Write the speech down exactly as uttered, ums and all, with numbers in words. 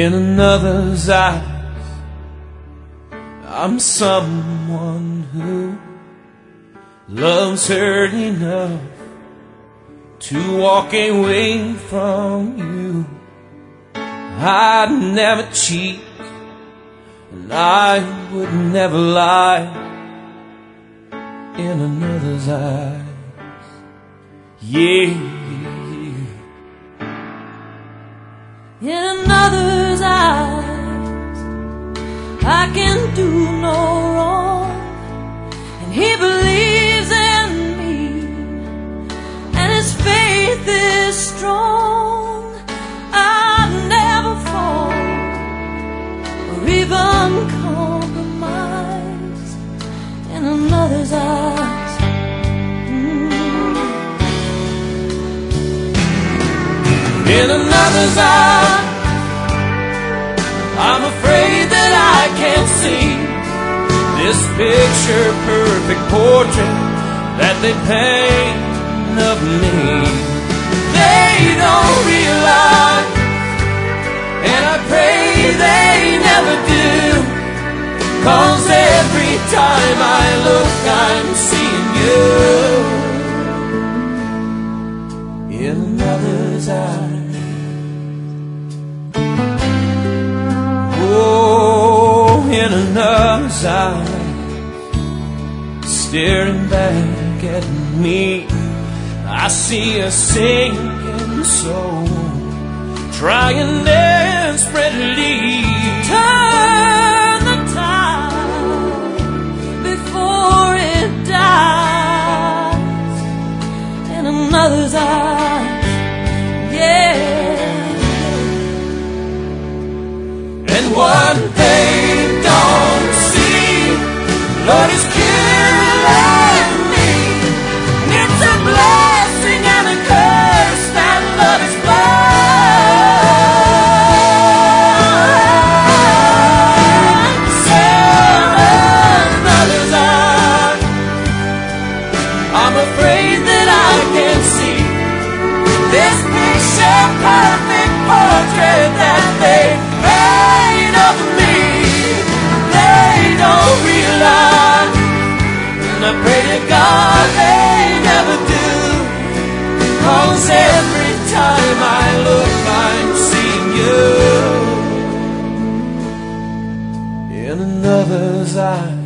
In another's eyes, I'm someone who loves her enough to walk away from you. I'd never cheat, and I would never lie. In another's eyes, yeah. In another's eyes, I can do no wrong, and he believes in me, and his faith is strong. I'd never fall or even compromise in another's eyes. Mm. In another's eyes, I'm afraid that I can't see this picture perfect portrait that they paint of me. They don't realize, and I pray they never do, 'cause every time I look I'm seeing you in another's eyes. In another's eyes, staring back at me, I see a sinking soul trying desperately to turn the tide before it dies. In another's eyes, yeah. And one thing don't see, Lord is killing me. It's a blessing and a curse that love is blind. In another's eyes, I'm afraid that I can see this picture perfect portrait that they made of me. Don't realize, and I pray to God they never do, 'cause every time I look I'm seeing you in another's eyes.